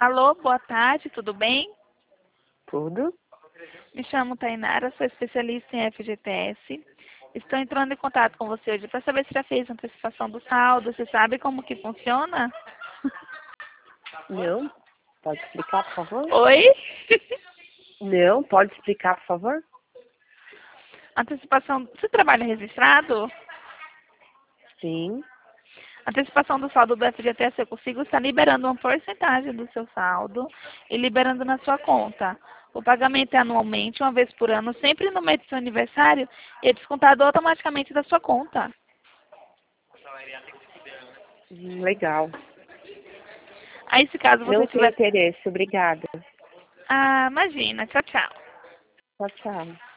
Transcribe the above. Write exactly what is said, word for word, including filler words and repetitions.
Alô, boa tarde, tudo bem? Tudo? Me chamo Tainara, sou especialista em F G T S. Estou entrando em contato com você hoje para saber se já fez antecipação do saldo. Você sabe como que funciona? Não? Pode explicar, por favor? Oi? Não, pode explicar, por favor? Antecipação. Você trabalha registrado? Sim. Antecipação do saldo do F G T S eu consigo estar liberando uma porcentagem do seu saldo e liberando na sua conta. O pagamento é anualmente, uma vez por ano, sempre no mês do seu aniversário, e é descontado automaticamente da sua conta. Hum, Legal. Aí, se caso você Não tenho tiver... interesse, obrigada. Ah, imagina. Tchau, tchau. Tchau, tchau.